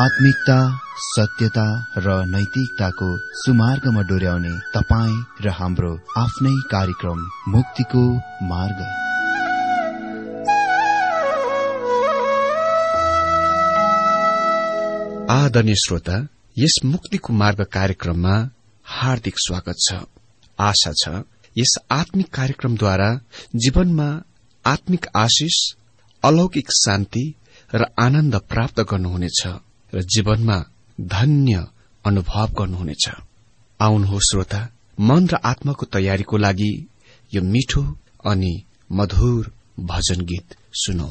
आत्मिकता, सत्यता र नैतिकताको सुमार्गमा डोर्याउने तपाईँ र हाम्रो आफ्नै कार्यक्रम मुक्तिको मार्ग। आदरणीय श्रोता, यस मुक्तिको मार्ग कार्यक्रममा हार्दिक स्वागत छ। आशा छ यस आत्मिक कार्यक्रमद्वारा जीवनमा आत्मिक आशिष, अलौकिक शान्ति र आनन्द प्राप्त गर्नुहुनेछ र जीवनमा धन्य अनुभव गर्नुहुनेछ। आउनुहोस् श्रोता, मन र आत्माको तयारीको लागि यो मिठो अनि मधुर भजन गीत सुनौ।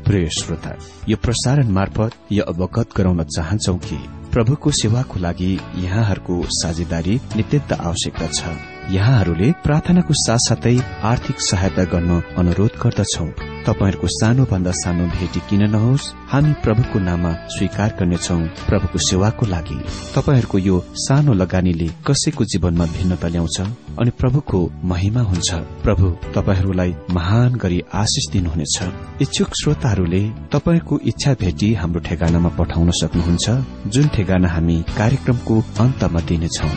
प्रिय श्रोता, यो प्रसारण मार्फत यो अवगत गराउन चाहन्छौ कि प्रभुको सेवाको लागि यहाँहरूको साझेदारी नित्यन्त आवश्यकता छ। यहाँहरूले प्रार्थनाको साथसाथै आर्थिक सहायता गर्न अनुरोध गर्दछौ। तपाईहरूको सानोभन्दा सानो भेटी किन नहोस्, हामी प्रभुको नाममा स्वीकार गर्नेछौ प्रभुको सेवाको लागि। तपाईहरूको यो सानो लगानीले कसैको जीवनमा भिन्नता ल्याउँछ अनि प्रभुको महिमा हुन्छ। प्रभु तपाईहरूलाई महान गरी आशिष दिनुहुनेछ। इच्छुक श्रोताहरूले तपाईहरूको इच्छा भेटी हाम्रो ठेगानामा पठाउन सक्नुहुन्छ, जुन ठेगाना हामी कार्यक्रमको अन्तमा दिनेछौ।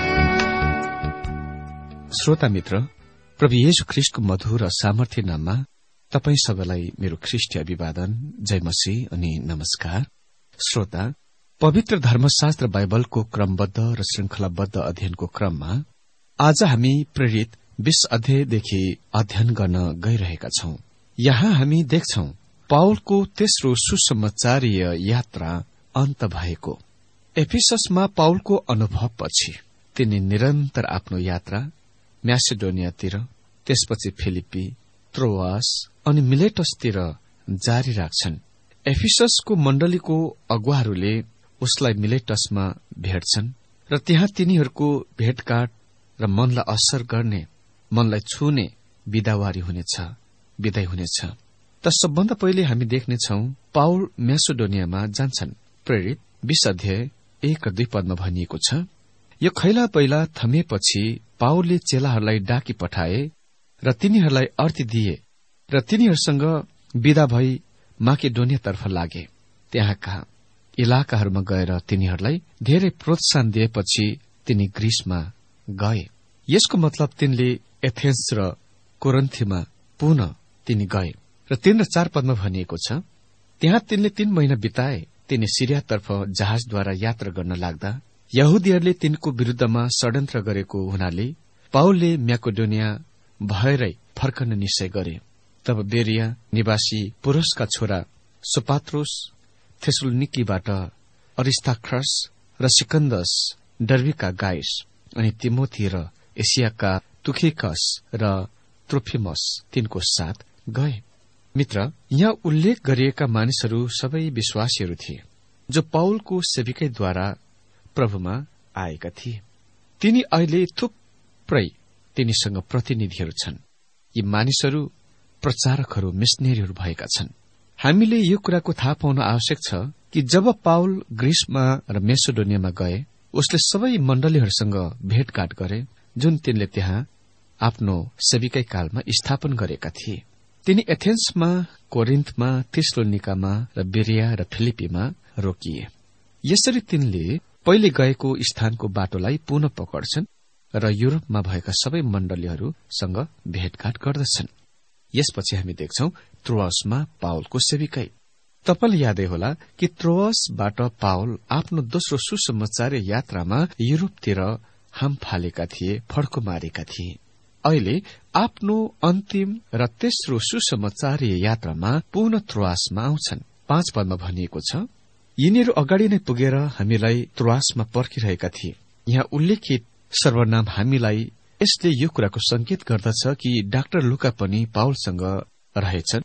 श्रोता मित्र, प्रभु येशू ख्रीष्टको मधुर र सामर्थ्य नाममा तपाई सबैलाई मेरो ख्रीष्टीय अभिवादन, जय मसीह अनि नमस्कार। श्रोता, पवित्र धर्मशास्त्र बाइबलको क्रमबद्ध र श्रृंखलाबद्ध अध्ययनको क्रममा आज हामी प्रेरित 20 अध्यायदेखि अध्ययन गर्न गइरहेका छौं। यहाँ हामी देख्छौं पाउलको तेस्रो सुसमाचारीय यात्रा अन्त भएको। एफिससमा पाउलको अनुभवपछि तिनी निरन्तर आफ्नो यात्रा म्यासेडोनियातिर, त्यसपछि फिलिपी, त्रोआस अनि मिलेटसतिर जारी राख्छन्। एफिससको मण्डलीको अगुवाहरूले उसलाई मिलेटसमा भेट्छन् र त्यहाँ तिनीहरूको भेटघाट र मनलाई असर गर्ने, मनलाई छुने विदावारी विदाई हुनेछ। त सबभन्दा पहिले हामी देख्नेछौ पाउल म्यासेडोनियामा जान्छन्। प्रेरित 20 अध्याय 1 र 2 पदमा भनिएको छ, यो खैला बैला थमेपछि पाउलले चेलाहरूलाई डाकी पठाए र तिनीहरूलाई अर्थ दिए र तिनीहरूसँग विदा भई माकेडोनियातर्फ लागे। त्यहाँका इलाकाहरूमा गएर तिनीहरूलाई धेरै प्रोत्साहन दिएपछि तिनी ग्रीसमा गए। यसको मतलब तिनले एथेन्स र कोरिन्थमा पुनः तिनी गए र 3 र 4 पदमा भनिएको छ, त्यहाँ तिनले 3 महिना बिताए। तिनी सिरियातर्फ जहाजद्वारा यात्रा गर्न लाग्दा यहुदीहरूले तिनको विरूद्धमा षड्यन्त्र गरेको हुनाले पाउलले म्याकेडोनिया भएरै फर्कन निश्चय गरे। तब बेरिया निवासी पुरुषका छोरा सोपात्रोस, थेसलोनिकीबाट अरिस्तार्खस र सिकन्दस, डर्बीका गाइस अनि तिमोथी र एसियाका तुखिकस र त्रोफिमस तिनको साथ गए। मित्र, यहाँ उल्लेख गरिएका मानिसहरू सबै विश्वासीहरू थिए जो पाउलको सेविकैद्वारा प्रभुमा आएका थिए। तिनी अहिले थुप्रै तिनीसँग प्रतिनिधिहरू छन्। यी मानिसहरू प्रचारकहरू, मिशनरीहरू भएका छन्। हामीले यो कुराको थाहा पाउन आवश्यक छ कि जब पाउल ग्रीसमा र मेसेडोनियामा गए, उसले सबै मण्डलीहरूसँग भेटघाट गरे जुन तिनले त्यहाँ आफ्नो सेविकै कालमा स्थापन गरेका थिए। तिनी एथेन्समा, कोरिन्थमा, थेसलोनिकामा र बेरिया र फिलिपीमा रोकिए। यसरी तिनले पहिले गएको स्थानको बाटोलाई पुनः पकड्छन् र युरोपमा भएका सबै मण्डलीहरूसँग भेटघाट गर्दछन्। यसपछि हामी देख्छौं त्रोआसमा पाउलको सेविकै। तपाईलाई यादै होला कि त्रोआसबाट पाउल आफ्नो दोस्रो सुसमाचारीय यात्रामा युरोपतिर हाम फालेका थिए, फड्को मारेका थिए। अहिले आफ्नो अन्तिम र तेस्रो सुसमाचारीय यात्रामा पुनः त्रोआसमा आउँछन्। 5 पदमा भनिएको छ, यिनीहरू अगाडि नै पुगेर हामीलाई त्रोआसमा पर्खिरहेका थिए। यहाँ उल्लेखित सर्वनाम हामीलाई यसले यो कुराको संकेत गर्दछ कि डाक्टर लुका पनि पाउलसँग रहेछन्,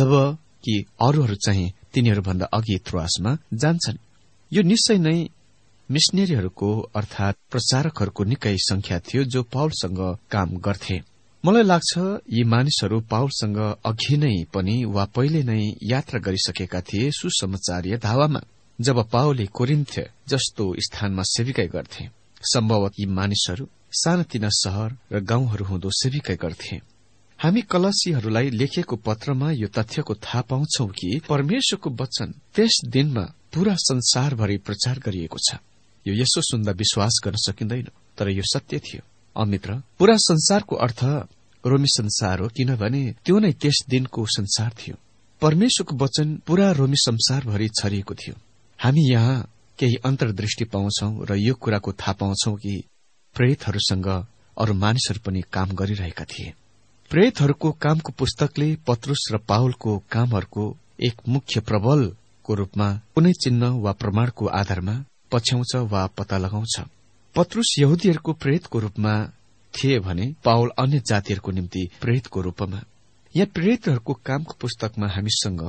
जबकि अरूहरू चाहिँ तिनीहरूभन्दा अघि त्रोआसमा जान्छन्। यो निश्चय नै मिशनरीहरूको अर्थात प्रचारकहरूको निकै संख्या थियो जो पाउलसँग काम गर्थे। मलाई लाग्छ यी मानिसहरू पाउलसँग अघि नै पनि वा पहिले नै यात्रा गरिसकेका थिए सुसमाचारीय धावामा, जब पाउलले कोरिन्थ जस्तो स्थानमा सेविकै गर्थे। सम्भवत यी मानिसहरू सानातिना शहर र गाउँहरू हुँदो सेविकै गर्थे। हामी कलसीहरूलाई लेखिएको पत्रमा यो तथ्यको थाहा पाउँछौ कि परमेश्वरको वचन त्यस दिनमा पूरा संसारभरि प्रचार गरिएको छ। यो यसो सुन्दा विश्वास गर्न सकिँदैन, तर यो सत्य थियो। अमित्र, पूरा संसारको अर्थ रोमी संसार हो, किनभने त्यो नै त्यस दिनको संसार थियो। परमेश्वरको वचन पूरा रोमी संसारभरि छरिएको थियो। हामी यहाँ केही अन्तर्दृष्टि पाउँछौं र यो कुराको थाहा पाउँछौं कि प्रेरितहरूसँग अरू मानिसहरू पनि काम गरिरहेका थिए। प्रेरितहरूको कामको पुस्तकले पत्रुस र पाउलको कामहरूको एक मुख्य प्रबलको रूपमा कुनै चिन्ह वा प्रमाणको आधारमा पछ्याउँछ वा पत्ता लगाउँछ। पत्रुस यहुदीहरूको प्रेरितको रूपमा थिए भने पाउल अन्य जातिहरूको निम्ति प्रेरितको रूपमा। यहाँ प्रेरितहरूको कामको पुस्तकमा हामीसँग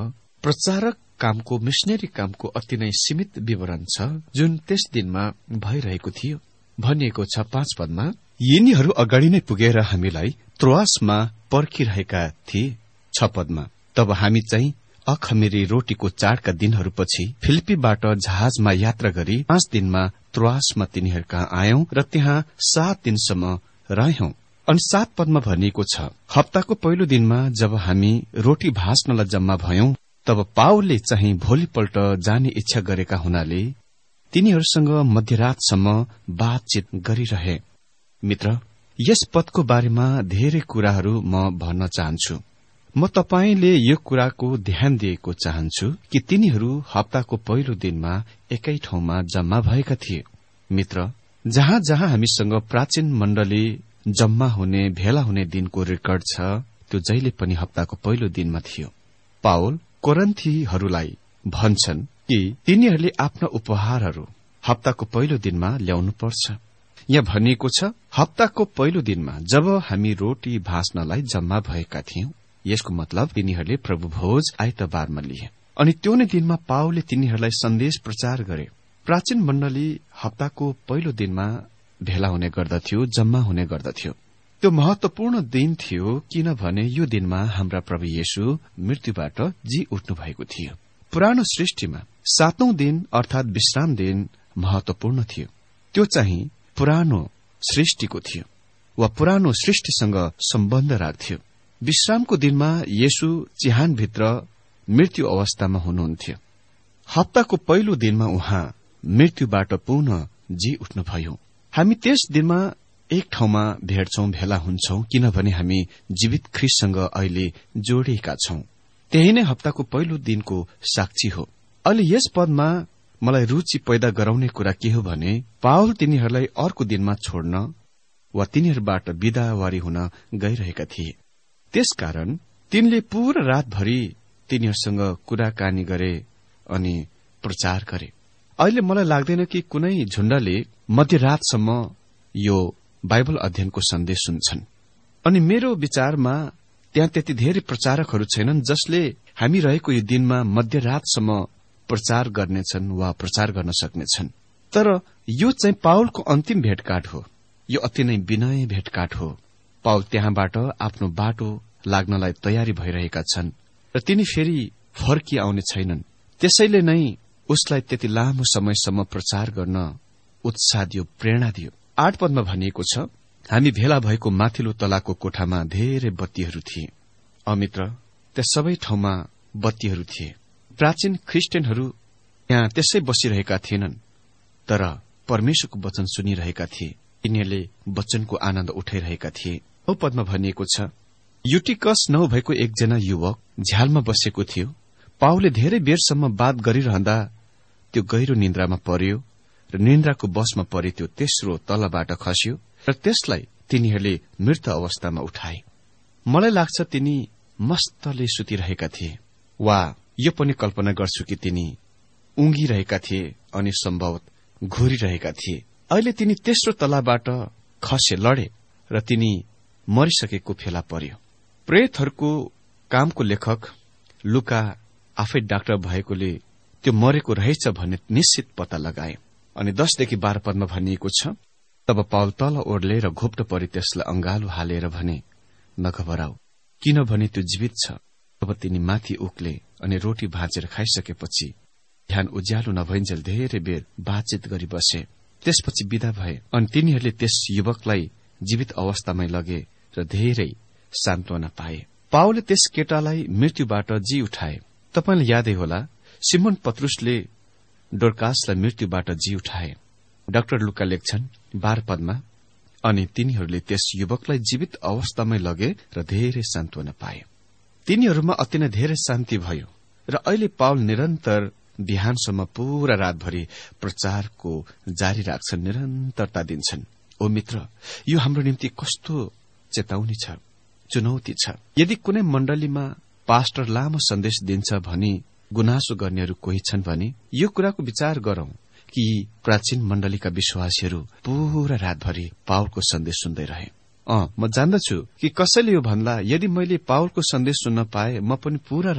प्रचारक कामको, मिशनरी कामको अति नै सीमित विवरण छ, जुन त्यस दिनमा भइरहेको थियो। भनिएको छ 5 पदमा, यिनीहरू अगाडि नै पुगेर हामीलाई त्रोआसमा पर्खिरहेका थिए। 6 पदमा, तब हामी चाहिँ अखमिरी रोटीको चाडका दिनहरूपछि फिलिप्पीबाट जहाजमा यात्रा गरी 5 दिनमा त्रोआसमा तिनीहरूका आयौं र त्यहाँ 7 दिनसम्म रह्यौं। अनि 7 पदमा भनिएको छ, हप्ताको पहिलो दिनमा जब हामी रोटी भाँच्नलाई जम्मा भयौं, तब पावलले चाहिँ भोलिपल्ट जाने इच्छा गरेका हुनाले तिनीहरूसँग मध्यरातसम्म बातचित गरिरहे। मित्र, यस पदको बारेमा धेरै कुराहरू म भन्न चाहन्छु। म तपाईंले यो कुराको ध्यान दिएको चाहन्छु कि तिनीहरू हप्ताको पहिलो दिनमा एकै ठाउँमा जम्मा भएका थिए। मित्र, जहाँ जहाँ हामीसँग प्राचीन मण्डली जम्मा हुने, भेला हुने दिनको रेकर्ड छ, त्यो जहिले पनि हप्ताको पहिलो दिनमा थियो। पावल कोरिन्थीहरूलाई भन्छन् कि तिनीहरूले आफ्ना उपहारहरू हप्ताको पहिलो दिनमा ल्याउनु पर्छ। यहाँ भनिएको छ, हप्ताको पहिलो दिनमा जब हामी रोटी भाँच्नलाई जम्मा भएका थियौं। यसको मतलब तिनीहरूले प्रभु भोज आइतबारमा लिए। अनि त्यो नै दिनमा पावलले तिनीहरूलाई सन्देश प्रचार गरे। प्राचीन मण्डली हप्ताको पहिलो दिनमा भेला हुने गर्दथ्यो, जम्मा हुने गर्दथ्यो। त्यो महत्वपूर्ण दिन थियो, किनभने यो दिनमा हाम्रा प्रभु येशू मृत्युबाट जी उठ्नु भएको थियो। पुरानो सृष्टिमा 7औं दिन अर्थात विश्राम दिन महत्वपूर्ण थियो। त्यो चाहिँ पुरानो सृष्टिको थियो वा पुरानो सृष्टिसँग सम्बन्ध राख्थ्यो। विश्रामको दिनमा येशू चिहानभित्र मृत्यु अवस्थामा हुनुहुन्थ्यो। हप्ताको पहिलो दिनमा उहाँ मृत्युबाट पुनः जी उठ्नुभयो। हामी त्यस दिनमा एक ठाउँमा भेट्छौं, भेला हुन्छौं, किनभने हामी जीवित ख्रीष्टसँग अहिले जोडिएका छौं। त्यही नै हप्ताको पहिलो दिनको साक्षी हो। अहिले यस पदमा मलाई रुचि पैदा गराउने कुरा के हो भने, पावल तिनीहरूलाई अर्को दिनमा छोड्न वा तिनीहरूबाट बिदावारी हुन गइरहेका थिए। त्यसकारण तिनले पूरा रातभरि तिनीहरूसँग कुराकानी गरे अनि प्रचार गरे। अहिले मलाई लाग्दैन कि कुनै झुण्डले मध्यरातसम्म यो बाइबल अध्ययनको सन्देश सुन्छन्। अनि मेरो विचारमा त्यहाँ त्यति धेरै प्रचारकहरू छैनन् जसले हामी रहेको यो दिनमा मध्यरातसम्म प्रचार गर्नेछन् वा प्रचार गर्न सक्नेछन्। तर यो चाहिँ पावलको अन्तिम भेटघाट हो। यो अति नै विनय भेटघाट हो। पावल त्यहाँबाट आफ्नो बाटो लाग्नलाई तयारी भइरहेका छन् र तिनी फेरि फर्की आउने छैनन्। त्यसैले नै उसलाई त्यति लामो समयसम्म प्रचार गर्न उत्साह दियो, प्रेरणा दियो। 8 पदमा भनिएको छ, हामी भेला भएको माथिल्लो तलाको कोठामा धेरै बत्तीहरू थिए। अमित्र, त्यहाँ सबै ठाउँमा बत्तीहरू थिए। प्राचीन ख्रिस्टियनहरू यहाँ त्यसै बसिरहेका थिएनन्, तर परमेश्वरको वचन सुनिरहेका थिए। यिनीहरूले वचनको आनन्द उठाइरहेका थिए। 9 पदमा भनिएको छ, युटिकस नाउँ भएको एकजना युवक झ्यालमा बसेको थियो। पावलले धेरै बेरसम्म बात गरिरहँदा त्यो गहिरो निन्द्रामा पर्यो र निन्द्राको बसमा परे त्यो तेस्रो तलबाट खस्यो र त्यसलाई तिनीहरूले मृत अवस्थामा उठाए। मलाई लाग्छ तिनी मस्तले सुतिरहेका थिए, वा यो पनि कल्पना गर्छु कि तिनी उँघिरहेका थिए अनि सम्भवत घुरिरहेका थिए। अहिले तिनी तेस्रो तलाबाट खसे, लडे र तिनी मरिसकेको फेला पर्यो। प्रेतहरूको कामको लेखक लुका आफै डाक्टर भएकोले त्यो मरेको रहेछ भन्ने निश्चित पत्ता लगाए। अनि 10 देखि 12 पदमा भनिएको छ, तब पावल तल ओर्ले र घोप्टो परि त्यसलाई अंगालो हालेर भने, नघबराऊ, किनभने त्यो जीवित छ। तब तिनी माथि उक्ले अनि रोटी भाँचेर खाइसकेपछि ध्यान उज्यालो नभइन्जेल धेरै बेर बातचित गरी बसे। त्यसपछि विदा भए अनि तिनीहरूले त्यस युवकलाई जीवित अवस्थामै लगे र धेरै सान्त्वना पाए। पावलले त्यस केटालाई मृत्युबाट जी उठाए। तपाईंलाई यादै होला, सिमोन पत्रुसले डोर्कासलाई मृत्युबाट जी उठाए। डाक्टर लुका लेख्छन् 12 पदमा, अनि तिनीहरूले त्यस युवकलाई जीवित अवस्थामै लगे र धेरै सान्त्वना पाए। तिनीहरूमा अति नै धेरै शान्ति भयो र अहिले पावल निरन्तर बिहानसम्म पूरा रातभरि प्रचारको जारी राख्छन्, निरन्तरता दिन्छन्। ओ मित्र, यो हाम्रो निम्ति कस्तो चेतावनी छ, चुनौती छ। यदि कुनै मण्डलीमा पास्टर लामो सन्देश दिन्छ भनी गुनासो गर्नेहरू कोही छन् भने यो कुराको विचार गरौं कि प्राचीन मण्डलीका विश्वासीहरू पूरा रातभरि पावलको सन्देश सुन्दै रहे। म जान्दछु कि कसैले यो भन्ला, यदि मैले पावलको सन्देश सुन्न पाए म पनि पूरा रात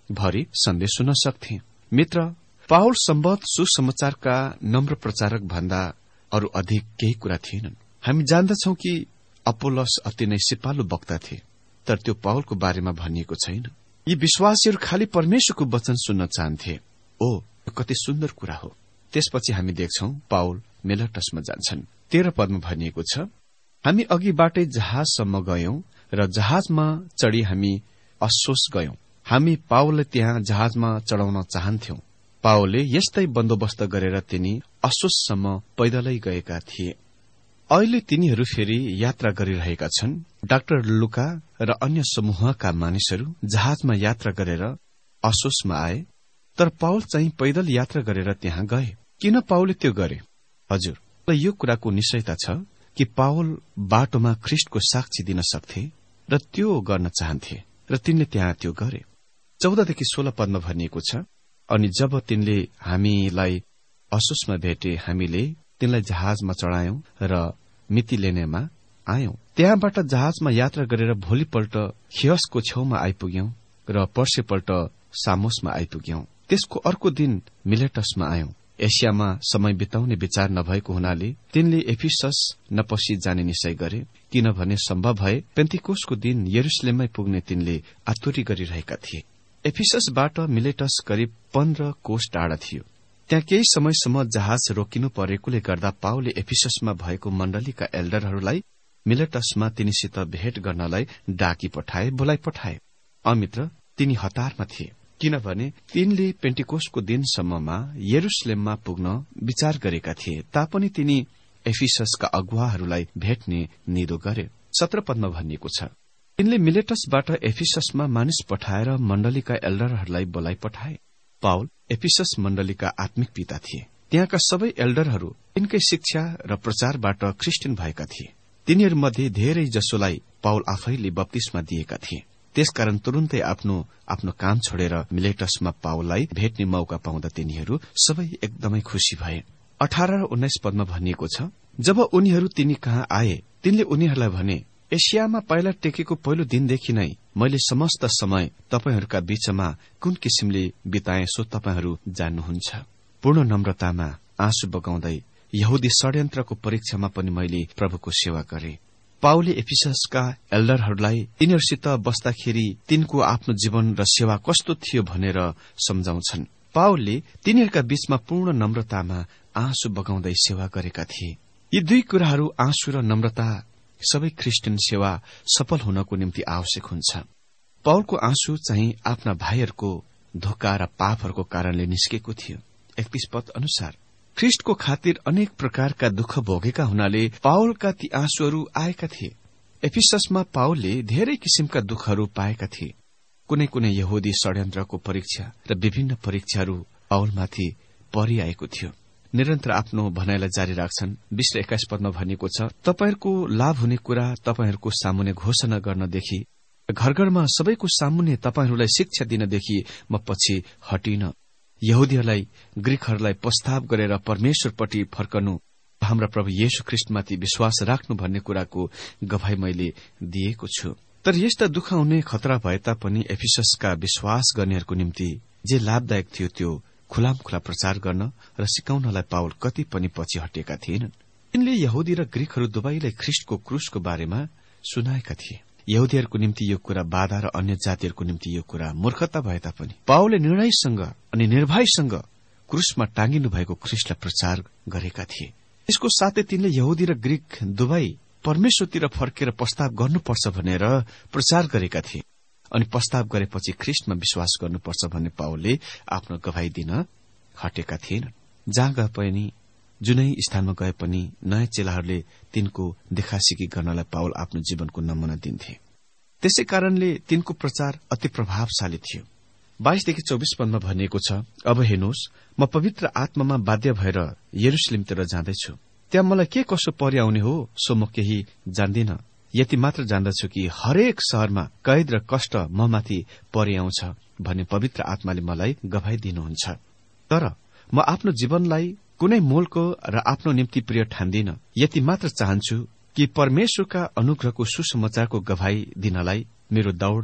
भरि सन्देश सुन्न सक्थे। मित्र, पाउल सम्बद्ध सुसमाचारका नम्र प्रचारक भन्दा अरू अधिक केही कुरा थिएनन्। हामी जान्दछौं कि अपोलोस अति नै सिपालु वक्ता थिए, तर त्यो पाउलको बारेमा भनिएको छैन। यी विश्वासीहरू खालि परमेश्वरको वचन सुन्न चाहन्थे। ओ, यो कति सुन्दर कुरा हो। त्यसपछि हामी देख्छौं पाउल मिलेटसमा जान्छन्। 13 पदमा भनिएको छ, हामी अघिबाटै जहाजसम्म गयौं र जहाजमा चढी हामी अस्सोस गयौं। हामी पाउललाई त्यहाँ जहाजमा चढाउन चाहन्थ्यौं। पाउलले यस्तै बन्दोबस्त गरेर तिनी अस्सोससम्म पैदलै गएका थिए। अहिले तिनीहरू फेरि यात्रा गरिरहेका छन्। डाक्टर लुका र अन्य समूहका मानिसहरू जहाजमा यात्रा गरेर अस्सोसमा आए, तर पाउल चाहिँ पैदल यात्रा गरेर त्यहाँ गए। किन पाउलले त्यो गरे? हजुर, यो कुराको निश्चयता छ कि पाउल बाटोमा ख्रिस्टको साक्षी दिन सक्थे र त्यो गर्न चाहन्थे र तिनले त्यहाँ त्यो गरे। 14देखि 16 पदमा भनिएको छ, अनि जब तिनले हामीलाई अस्सोसमा भेटे, हामीले तिनलाई जहाजमा चढायौं र मितिलेनेमा आयौं। त्यहाँबाट जहाजमा यात्रा गरेर भोलिपल्ट खियसको छेउमा आइपुग्यौं र पर्सिपल्ट सामोसमा आइपुग्यौं। त्यसको अर्को दिन मिलेटसमा आयौं। एसियामा समय बिताउने विचार नभएको हुनाले तिनले एफिसस नपसी जाने निश्चय गरे, किनभने सम्भव भए पेन्तिकोसको दिन यरुशलेममै पुग्ने तिनले आतुरी गरिरहेका थिए। एफिससबाट मिलेटस करिब 15 कोस टाढा थियो। त्यहाँ केही समयसम्म जहाज रोकिनु परेकोले गर्दा पाउलले एफिससमा भएको मण्डलीका एल्डरहरूलाई मिलेटसमा तिनीसित भेट गर्नलाई डाकी पठाए, बोलाइ पठाए। अमित्र, तिनी हतारमा थिए, किनभने तिनले पेन्टिकोसको दिनसम्ममा यरुशलेममा पुग्न विचार गरेका थिए। तापनि तिनी एफिससका अगुवाहरूलाई भेट्ने निदो गरे। 17 पदमा भनिएको छ, तिनले मिलेटसबाट एफिससमा मानिस पठाएर मण्डलीका एल्डरहरूलाई बोलाइ पठाए। पाउल एफिसस मण्डलीका आत्मिक पिता थिए। त्यहाँका सबै एल्डरहरू तिनकै शिक्षा र प्रचारबाट क्रिस्चियन भएका थिए। तिनीहरूमध्ये धेरै जसोलाई पाउल आफैले बप्तिस्मा दिएका थिए। त्यसकारण तुरुन्तै आफ्नो काम छोडेर मिलेटसमा पाउललाई भेट्ने मौका पाउँदा तिनीहरू सबै एकदमै खुशी भए। 18 र 19 पदमा भनिएको छ, जब उनीहरू तिनी कहाँ आए, तिनले उनीहरूलाई भने, एसियामा पाइला टेकेको पहिलो दिनदेखि नै मैले समस्त समय तपाईहरूका बीचमा कुन किसिमले बिताए सो तपाईहरू जान्नुहुन्छ। पूर्ण नम्रतामा आँसु बगाउँदै यहुदी षड्यन्त्रको परीक्षामा पनि मैले प्रभुको सेवा गरे। पाउलले एफिससका एल्डरहरूलाई तिनीहरूसित बस्दाखेरि तिनको आफ्नो जीवन र सेवा कस्तो थियो भनेर सम्झाउँछन्। पाउलले तिनीहरूका बीचमा पूर्ण नम्रतामा आँसु बगाउँदै सेवा गरेका थिए। यी दुई कुराहरू, आँसु र नम्रता, सबै ख्रिस्टियन सेवा सफल हुनको निम्ति आवश्यक हुन्छ। पाउलको आँसु चाहिँ आफ्ना भाइहरूको धोका र पापहरूको कारणले निस्केको थियो। 31 पद अनुसार ख्रिस्टको खातिर अनेक प्रकारका दुःख भोगेका हुनाले पाउलका ती आँसुहरू आएका थिए। एफिससमा पाउलले धेरै किसिमका दुःखहरू पाएका थिए। कुनै कुनै यहुदी षड्यन्त्रको परीक्षा र विभिन्न परीक्षाहरू पाउलमाथि परिआएको थियो। निरन्तर आफ्नो भनाइलाई जारी राख्छन्। 20 र 21 पदमा भनिएको छ, तपाईहरूको लाभ हुने कुरा तपाईहरूको सामुन्ने घोषणा गर्नदेखि, घर घरमा सबैको सामुन्ने तपाईहरूलाई शिक्षा दिनदेखि म पछि हटिन। यहुदीहरूलाई ग्रीकहरूलाई प्रस्ताव गरेर परमेश्वरपट्टि फर्कनु, हाम्रा प्रभु येशू ख्रिस्टमाथि विश्वास राख्नु भन्ने कुराको गवाही मैले दिएको छु। तर यस्ता दुःख हुने खतरा भए तापनि एफिससका विश्वास गर्नेहरूको निम्ति जे लाभदायक थियो त्यो खुलामखुला प्रचार गर्न र सिकाउनलाई पाउल कति पनि पछि हटेका थिएनन्। यिनले यहुदी र ग्रीकहरू दुवैलाई ख्रिस्टको क्रूसको बारेमा सुनाएका थिए। यहुदीहरूको निम्ति यो कुरा बाधा र अन्य जातिहरूको निम्ति यो कुरा मूर्खता भए तापनि पाउलले निर्णयसँग अनि निर्भयसँग क्रूसमा टाँगिनु भएको ख्रिस्टलाई प्रचार गरेका थिए। यसको साथै तिनले यहुदी र ग्रीक दुवै परमेश्वरतिर फर्केर प्रस्ताव गर्नुपर्छ भनेर प्रचार गरेका थिए। अनि प्रस्ताव गरेपछि ख्रिस्टमा विश्वास गर्नुपर्छ भन्ने पाउलले आफ्नो गवाही दिन हटेका थिएनन्। जहाँ गए पनि, जुनै स्थानमा गए पनि नयाँ चेलाहरूले तिनको देखासिकी गर्नलाई पाउल आफ्नो जीवनको नमूना दिन्थे। त्यसै कारणले तिनको प्रचार अति प्रभावशाली थियो। 22देखि 24 पदमा भनिएको छ, अब हेर्नुहोस्, म पवित्र आत्मामा बाध्य भएर यरुशलेमतिर जाँदैछु। त्यहाँ मलाई के कसो पर्याउने हो सो म केही जान्दिन। यति मात्र जान्दछु कि हरेक शहरमा कैद र कष्ट म माथि पर्याउँछ भन्ने पवित्र आत्माले मलाई गवाही दिनुहुन्छ। तर म आफ्नो जीवनलाई कुनै मोलको र आफ्नो निम्ति प्रिय ठान्दिन। यति मात्र चाहन्छु कि परमेश्वरका अनुग्रहको सुसमाचारको गवाही दिनलाई मेरो दौड़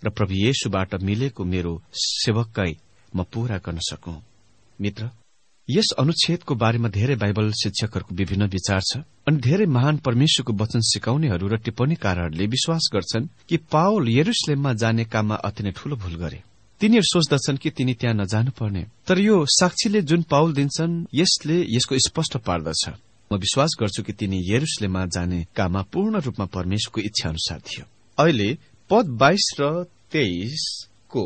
र प्रभु येशूबाट मिलेको मेरो सेवककै म पूरा गर्न सकूं। मित्र, यस अनुच्छेदको बारेमा धेरै बाइबल शिक्षकहरूको विभिन्न विचार छ अनि धेरै महान परमेश्वरको वचन सिकाउनेहरू र टिप्पणीकारहरूले विश्वास गर्छन् कि पावल यरुशलेममा जाने काममा अति नै ठूलो भूल गरे। तिनीहरू सोच्दछन् कि तिनी त्यहाँ नजानुपर्ने, तर यो साक्षीले जुन पावल दिन्छन् यसले यसको स्पष्ट पार्दछ। म विश्वास गर्छु कि तिनी यरुशलेममा जाने काममा पूर्ण रूपमा परमेश्वरको इच्छा अनुसार थियो। अहिले पद 22 र 23 को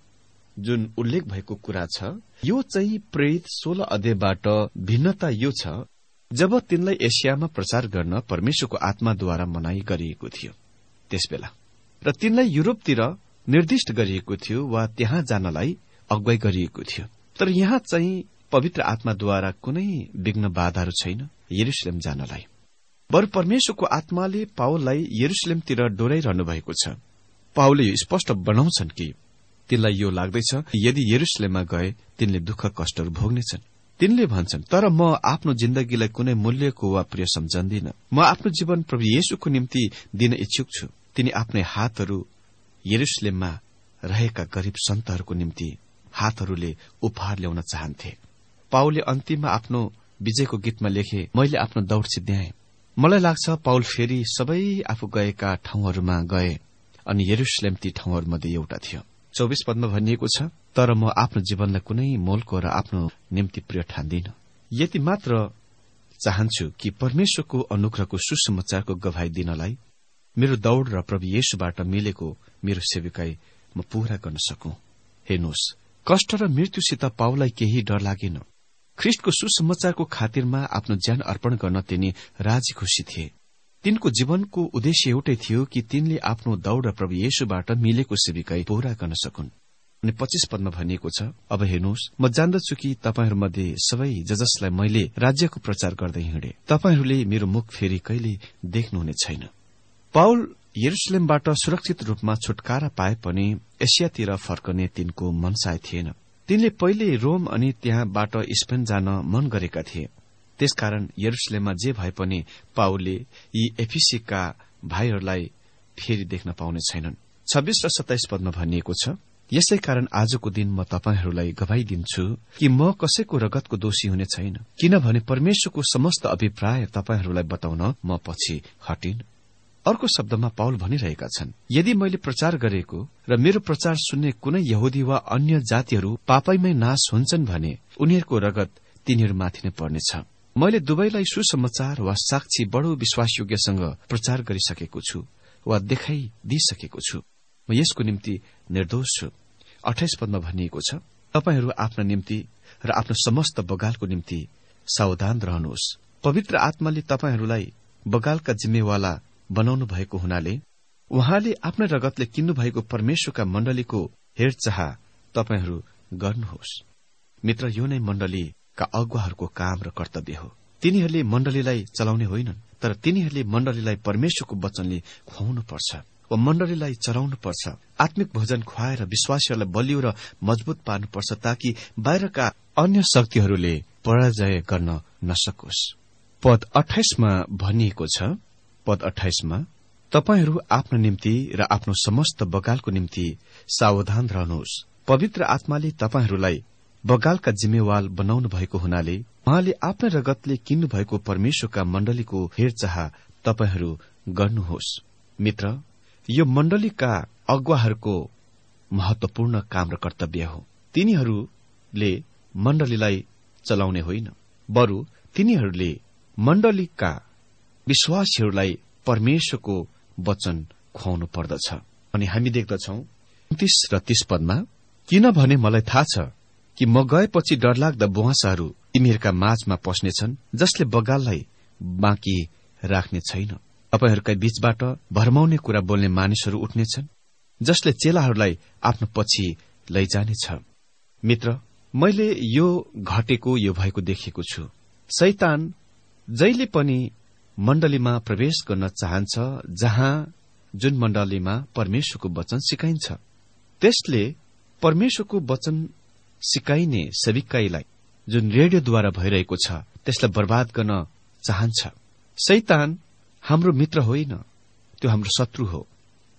जुन उल्लेख भएको कुरा छ, यो चाहिँ प्रेरित 16 अध्यायबाट भिन्नता यो छ जब तिनलाई एसियामा प्रचार गर्न परमेश्वरको आत्माद्वारा मनाई गरिएको थियो त्यसबेला, र तिनलाई युरोपतिर निर्दिष्ट गरिएको थियो वा त्यहाँ जानलाई अगुवाई गरिएको थियो। तर यहाँ चाहिँ पवित्र आत्माद्वारा कुनै विघ्न बाधाहरू छैन यरुशलेम जानलाई। बरु परमेश्वरको आत्माले पावललाई यरुशलेमतिर डोराइरहनु भएको छ। पावलले यो स्पष्ट बनाउँछन् कि तिनलाई यो लाग्दैछ यदि यरुशलेममा गए तिनले दुःख कष्टहरू भोग्नेछन्। तिनले भन्छन्, तर म आफ्नो जिन्दगीलाई कुनै मूल्यको वा प्रिय सम्झन्दिन। म आफ्नो जीवन प्रभु येशूको निम्ति दिन इच्छुक छु। तिनी आफ्नै हातहरू यरुशलेममा रहेका गरीब सन्तहरूको निम्ति हातहरूले उपहार ल्याउन चाहन्थे। पावलले अन्तिममा आफ्नो विजयको गीतमा लेखे, मैले आफ्नो दौड़ सिद्ध्याएँ। मलाई लाग्छ पावल फेरि सबै आफू गएका ठाउँहरूमा गए अनि यरुशलेम ती ठाउँहरूमध्ये एउटा थियो। 24 पदमा भनिएको छ, तर म आफ्नो जीवनलाई कुनै मोलको र आफ्नो निम्ति प्रिय ठान्दिन। यति मात्र चाहन्छु कि परमेश्वरको अनुग्रहको सुसमाचारको गवाही दिनलाई मेरो दौड़ र प्रभु येशूबाट मिलेको मेरो सेविकाई म पूरा गर्न सकूं। हेर्नुहोस्, कष्ट र मृत्युसित पावललाई केही डर लागेन। ख्रिस्टको सुसमाचारको खातिरमा आफ्नो ज्यान अर्पण गर्न तिनी राजी खुशी थिए। तिनको जीवनको उद्देश्य एउटै थियो कि तिनले आफ्नो दौड़ र प्रभु येशूबाट मिलेको सेविकाई पूरा गर्न सकुन्। अनि 25 पदमा भनिएको छ, अब हेर्नुहोस्, म जान्दछु कि तपाईहरूमध्ये सबै जसलाई मैले राज्यको प्रचार गर्दै हिँडे, तपाईहरूले मेरो मुख फेरि कहिले देख्नुहुने छैन। पावल यरुशलेमबाट सुरक्षित रूपमा छुटकारा पाए पनि एसियातिर फर्कने तिनको मन साय थिएन। तिनले पहिले रोम अनि त्यहाँबाट स्पेन जान मन गरेका थिए। त्यसकारण यरुशलेममा जे भए पनि पावलले यी एफिसीका भाइहरूलाई फेरि देख्न पाउने छैनन्। 26 र 27 पदमा भनिएको छ, यसै कारण आजको दिन म तपाईहरूलाई गवाही दिन्छु कि म कसैको रगतको दोषी हुने छैन, किनभने परमेश्वरको समस्त अभिप्राय तपाईहरूलाई बताउन म पछि हटिन। अर्को शब्दमा पावल भनिरहेका छन्, यदि मैले प्रचार गरेको र मेरो प्रचार सुन्ने कुनै यहुदी वा अन्य जातिहरू पापैमै नाश हुन्छन् भने उनीहरूको रगत तिनीहरूमाथि नै पर्नेछ। मैले दुवैलाई सुसमाचार वा साक्षी बडो विश्वासयोग्यसँग प्रचार गरिसकेको छु वा देखाइदिइसकेको छु। म यसको निम्ति निर्दोष छु। 28 पदमा भनिएको छ, तपाईहरू आफ्ना निम्ति र आफ्नो समस्त बगालको निम्ति सावधान रहनुहोस्। पवित्र आत्माले तपाईहरूलाई बगालका जिम्मेवाला बनाउनु भएको हुनाले उहाँले आफ्नै रगतले किन्नु भएको परमेश्वरका मण्डलीको हेरचाह तपाईहरू गर्नुहोस्। मित्र, यो नै मण्डलीका अगुवाहरूको काम र कर्तव्य हो। तिनीहरूले मण्डलीलाई चलाउने होइनन्, तर तिनीहरूले मण्डलीलाई परमेश्वरको वचनले खुवाउनु पर्छ वा मण्डलीलाई चलाउनु पर्छ। आत्मिक भोजन खुवाएर विश्वासीहरूलाई बलियो र मजबुत पार्नुपर्छ ताकि बाहिरका अन्य शक्तिहरूले पराजय गर्न नसकोस्। पद 28 मा भनिएको छ, पद 28 मा, तपाईहरू आफ्नो निम्ति र आफ्नो समस्त बगालको निम्ति सावधान रहनुहोस्। पवित्र आत्माले तपाईहरूलाई बगालका जिम्मेवाल बनाउनु भएको हुनाले उहाँले आफ्नै रगतले किन्नु भएको परमेश्वरका मण्डलीको हेरचाह तपाईहरू गर्नुहोस्। मित्र, यो मण्डलीका अगुवाहरूको महत्वपूर्ण काम र कर्तव्य हो। तिनीहरूले मण्डलीलाई चलाउने होइन, बरु तिनीहरूले मण्डलीका विश्वासीहरूलाई परमेश्वरको वचन खुवाउनु पर्दछ। अनि हामी देख्दछौ 29 र 30 पदमा, किनभने मलाई थाहा छ कि म गएपछि डरलाग्दा बुवासाहरू तिमीहरूका माझमा पस्नेछन् जसले बगाललाई बाँकी राख्ने छैन। तपाईहरूका बीचबाट भरमाउने कुरा बोल्ने मानिसहरू उठ्नेछन् जसले चेलाहरूलाई आफ्नो पछि लैजानेछ। मित्र, मैले यो घटेको यो भएको देखेको छु। शैतान जहिले पनि मण्डलीमा प्रवेश गर्न चाहन्छ जहाँ जुन मण्डलीमा परमेश्वरको वचन सिकाइन्छ, त्यसले परमेश्वरको वचन सिकाइने सेविकाईलाई जुन रेडियोद्वारा भइरहेको छ त्यसलाई बर्बाद गर्न चाहन्छ। शैतान हाम्रो मित्र होइन, त्यो हाम्रो शत्रु हो।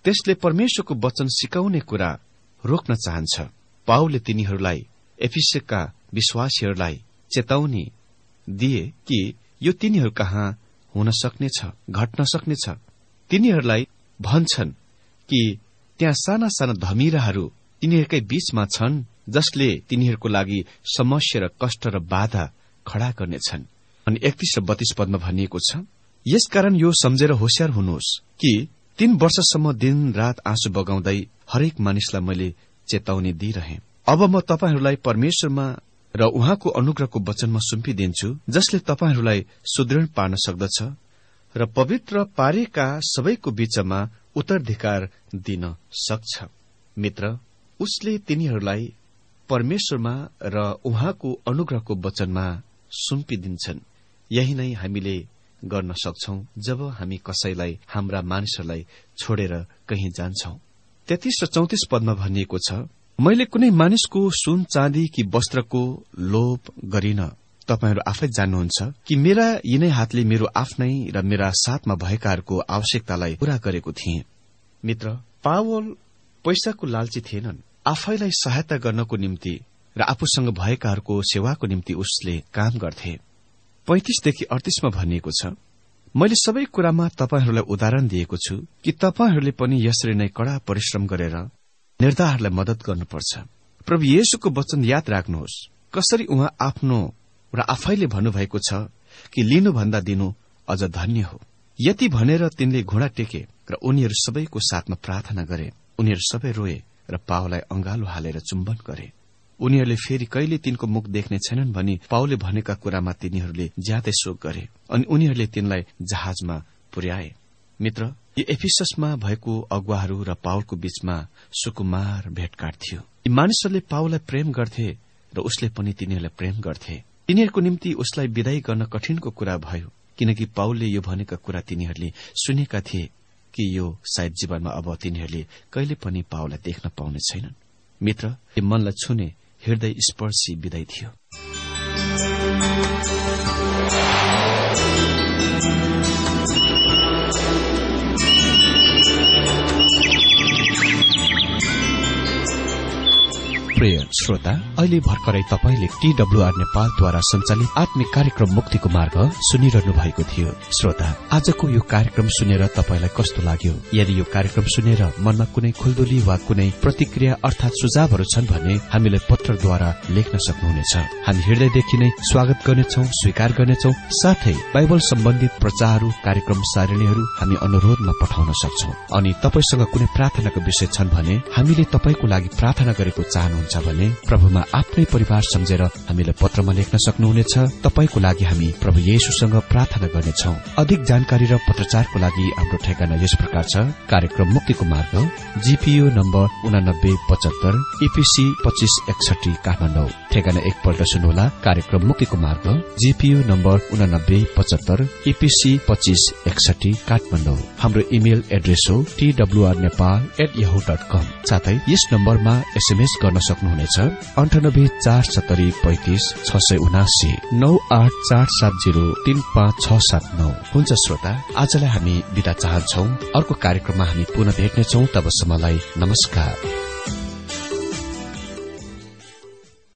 त्यसले परमेश्वरको वचन सिकाउने कुरा रोक्न चाहन्छ। पाउलले तिनीहरूलाई एफिसका विश्वासीहरूलाई चेतावनी दिए कि यो तिनीहरू कहाँ हुन सक्नेछ, घट्न सक्नेछ। तिनीहरूलाई भन्छन् कि त्यहाँ साना साना धमिराहरू तिनीहरूकै बीचमा छन् जसले तिनीहरूको लागि समस्या र कष्ट र बाधा खड़ा गर्नेछन्। अनि 31 र 32 पदमा भनिएको छ, यसकारण यो सम्झेर होशियार हुनुहोस् कि 3 वर्षसम्म दिन रात आँसु बगाउँदै हरेक मानिसलाई मैले चेतावनी दिइरहेँ। अब म तपाईहरूलाई परमेश्वरमा र उहाँको अनुग्रहको वचनमा सुम्पिदिन्छु, जसले तपाईहरूलाई सुदृढ पार्न सक्दछ र पवित्र पारेका सबैको बीचमा उत्तराधिकार दिन सक्छ। मित्र, उसले तिनीहरूलाई परमेश्वरमा र उहाँको अनुग्रहको वचनमा सुम्पिदिन्छन्। यही नै हामीले गर्न सक्छौं जब हामी कसैलाई, हाम्रा मानिसहरूलाई छोडेर कहीँ जान्छौं। 33 र 34 पदमा भनिएको छ, मैले कुनै मानिसको सुन चाँदी कि वस्त्रको लोभ गरिन। तपाईहरू आफै जान्नुहुन्छ कि मेरा यिनै हातले मेरो आफ्नै र मेरा साथमा भएकाहरूको आवश्यकतालाई पूरा गरेको थिएँ। मित्र, पावल पैसाको लालची थिएनन्। आफैलाई सहायता गर्नको निम्ति र आफूसँग भएकाहरूको सेवाको निम्ति उसले काम गर्थे। 35 देखि 38 मा भनिएको छ, मैले सबै कुरामा तपाईहरूलाई उदाहरण दिएको छु कि तपाईहरूले पनि यसरी नै कड़ा परिश्रम गरेर निर्धारहरूलाई मदत गर्नुपर्छ। प्रभु येशूको वचन याद राख्नुहोस्, कसरी उहाँ आफ्नो र आफैले भन्नुभएको छ कि लिनुभन्दा दिनु अझ धन्य हो। यति भनेर तिनले घुँडा टेके र उनीहरू सबैको साथमा प्रार्थना गरे। उनीहरू सबै रोए र पावललाई अंगालो हालेर चुम्बन गरे। उनीहरूले फेरि कहिले तिनको मुख देख्ने छैनन् भनी पावलले भनेका कुरामा तिनीहरूले ज्यादै शोक गरे अनि उनीहरूले तिनलाई जहाजमा पुर्याए। मित्र, यो एफिससमा भएको अगुवाहरू र पावलको बीचमा सुकुमार भेटघाट थियो। यी मानिसहरूले पावललाई प्रेम गर्थे र उसले पनि तिनीहरूलाई प्रेम गर्थे। तिनीहरूको निम्ति उसलाई विदाई गर्न कठिनको कुरा भयो, किनकि पावलले यो भनेका कुरा तिनीहरूले सुनेका थिए कि यो सायद जीवनमा अब तिनीहरूले कहिले पनि पावललाई देख्न पाउने छैनन्। मित्र, यो मनलाई छुने हृदय स्पर्शी विदाई थियो। प्रिय श्रोता, अहिले भर्खरै तपाईले TWR नेपालद्वारा सञ्चालित आत्मिक कार्यक्रम मुक्तिको मार्ग सुनिरहनु भएको थियो। श्रोता, आजको यो कार्यक्रम सुनेर तपाईलाई कस्तो लाग्यो? यदि यो कार्यक्रम सुनेर मनमा कुनै खुल्दुली वा कुनै प्रतिक्रिया अर्थात सुझावहरू छन् भने हामीलाई पत्रद्वारा लेख्न सक्नुहुनेछ। हामी हृदयदेखि नै स्वागत गर्नेछौं, स्वीकार गर्नेछौं। साथै बाइबल सम्बन्धित प्रचारहरू, कार्यक्रम सारणीहरू हामी अनुरोधमा पठाउन सक्छौं। अनि तपाईसँग कुनै प्रार्थनाको विषय छन् भने हामीले तपाईको लागि प्रार्थना गरेको चाहनुहुन्छ भने प्रभुमा आफ्नै परिवार सम्झेर हामीलाई पत्रमा लेख्न सक्नुहुनेछ। तपाईको लागि हामी प्रभु येशूसँग प्रार्थना गर्नेछौं। अधिक जानकारी र पत्रचारको लागि हाम्रो ठेगाना यस प्रकार छ, कार्यक्रम मुक्तिको मार्ग, GPO नम्बर 8975 EPC 2561 काठमाडौँ। ठेगाना एकपल्ट सुन्नुहोला, कार्यक्रम मुक्तिको मार्ग, GPO नम्बर 8975 EPC 2561 काठमाडौँ। हाम्रो इमेल एड्रेस हो twrnepal@yahoo.com। साथै यस नम्बरमा SMS गर्न सक्नुहुनेछ 984735 67984703567 हुन्छ। श्रोता, आजलाई हामी बिदा चाहन्छौ। अर्को कार्यक्रममा हामी पुनः भेट्नेछौ। तबसम्मलाई नमस्कार।